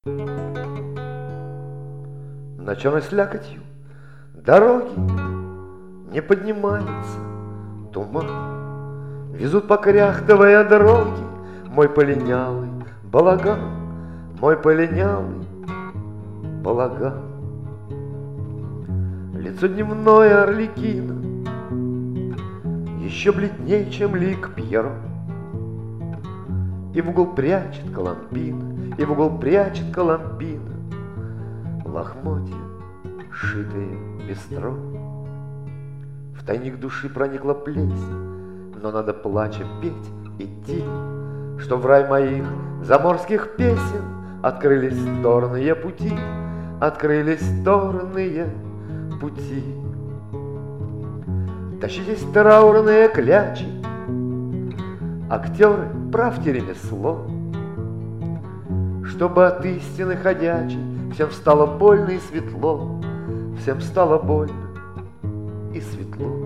Ночной слякотью дороги не поднимается туман, везут покряхтовые дороги мой полинялый балаган, мой полинялый балаган. Лицо дневное Орликина еще бледней, чем лик Пьеро, и в угол прячет Коломбина, и в угол прячет Коломбина лохмотья, шитые пестро. В тайник души проникла плесень, но надо плача петь, идти, что в рай моих заморских песен открылись торные пути, открылись торные пути. Тащитесь траурные клячи, актеры, правьте ремесло, чтобы от истины ходячей всем стало больно и светло, всем стало больно и светло.